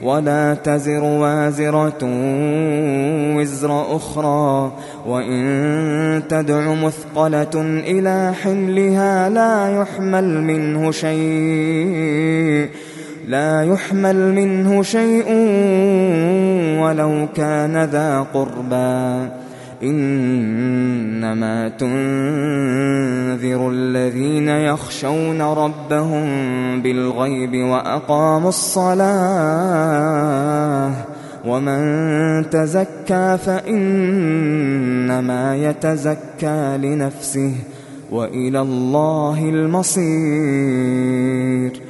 ولا تزر وازرة وزر أخرى، وإن تدع مثقلة إلى حملها لا يحمل منه شيء ولو كان ذا قربى. إنما تنذر الذين يخشون ربهم بالغيب وأقاموا الصلاة، ومن تزكى فإنما يتزكى لنفسه، وإلى الله المصير.